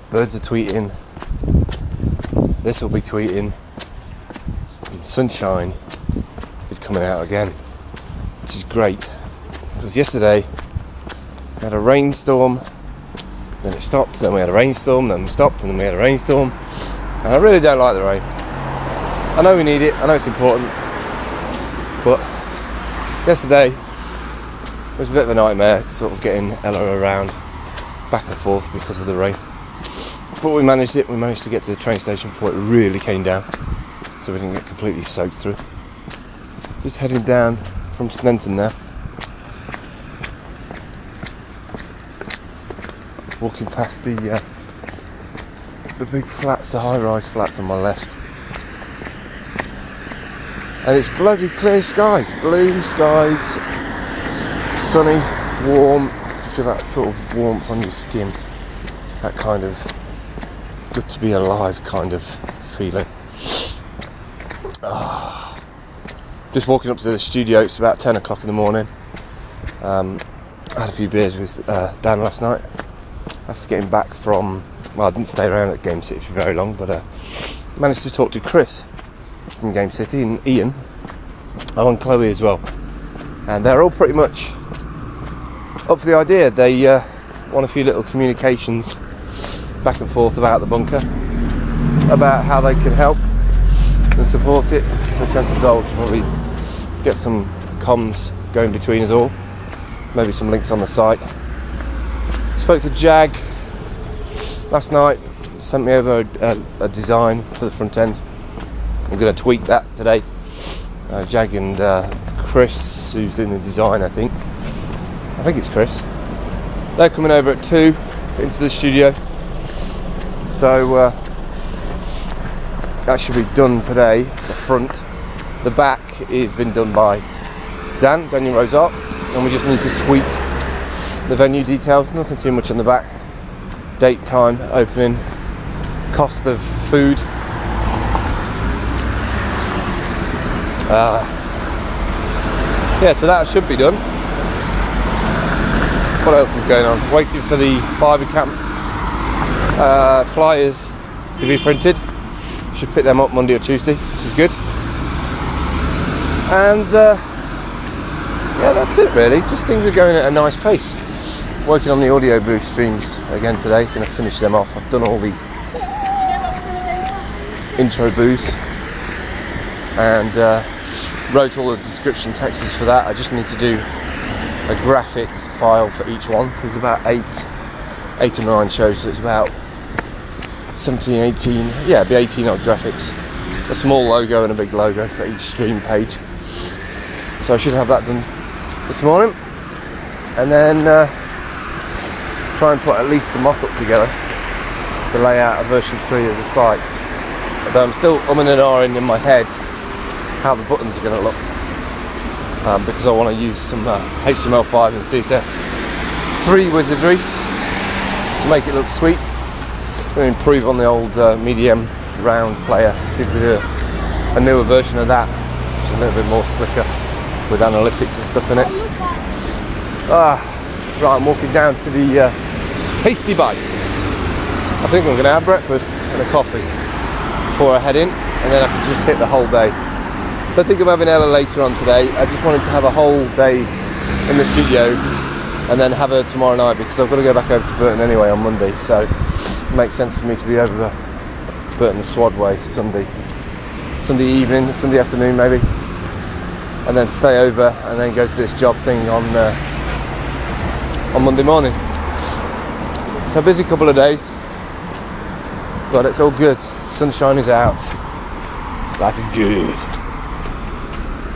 birds are tweeting, this will be tweeting, and sunshine is coming out again, which is great. Because yesterday we had a rainstorm, then it stopped, then we had a rainstorm, then we stopped, and then we had a rainstorm, and I really don't like the rain. I know we need it, I know it's important, but yesterday it was a bit of a nightmare, sort of getting Ella around back and forth because of the rain. But we managed it. We managed to get to the train station before it really came down, so we didn't get completely soaked through. Just heading down from Sneinton now. Walking past the big flats, the high-rise flats on my left. And it's bloody clear skies, blue skies, sunny, warm. You feel that sort of warmth on your skin, that kind of good to be alive kind of feeling. Just walking up to the studio. It's about 10 o'clock in the morning. I had a few beers with Dan last night after getting back from, well, I didn't stay around at Game City for very long, but managed to talk to Chris from Game City and Ian, and Chloe as well, and they're all pretty much up for the idea. They want a few little communications back and forth about the bunker, about how they can help and support it, so chances are we'll probably get some comms going between us all, maybe some links on the site. Spoke to Jag last night, sent me over a design for the front end. I'm going to tweak that today. Jag and Chris, who's doing the design, I think it's Chris, they're coming over at 2 into the studio, so that should be done today. The front, the back has been done by Daniel Rosart, and we just need to tweak the venue details. Nothing too much on the back. Date, time, opening, cost of food. Yeah, so that should be done. What else is going on? Waiting for the Fibre Camp flyers to be printed. Should pick them up Monday or Tuesday, which is good. And yeah, that's it really. Just things are going at a nice pace. Working on the audio booth streams again today. Going to finish them off. I've done all the intro booths and wrote all the description texts for that. I just need to do a graphic file for each one. So there's about 8 or 9 shows, so it's about 17, 18, yeah, it'd be 18 odd graphics. A small logo and a big logo for each stream page. So I should have that done this morning, and then try and put at least the mock-up together to lay out a version 3 of the site. But I'm still umming and ahhing in my head how the buttons are going to look, because I want to use some HTML5 and CSS3 wizardry to make it look sweet. I'm going to improve on the old medium round player, see if we do a newer version of that, which is a little bit more slicker with analytics and stuff in it. Right, I'm walking down to the Tasty Bites. I think I'm going to have breakfast and a coffee before I head in, and then I can just hit the whole day. I think I'm having Ella later on today. I just wanted to have a whole day in the studio and then have her tomorrow night, because I've got to go back over to Burton anyway on Monday, so it makes sense for me to be over Burton Swad way Sunday evening, Sunday afternoon maybe, and then stay over and then go to this job thing on Monday morning. So a busy couple of days, but it's all good. Sunshine is out. Life is good.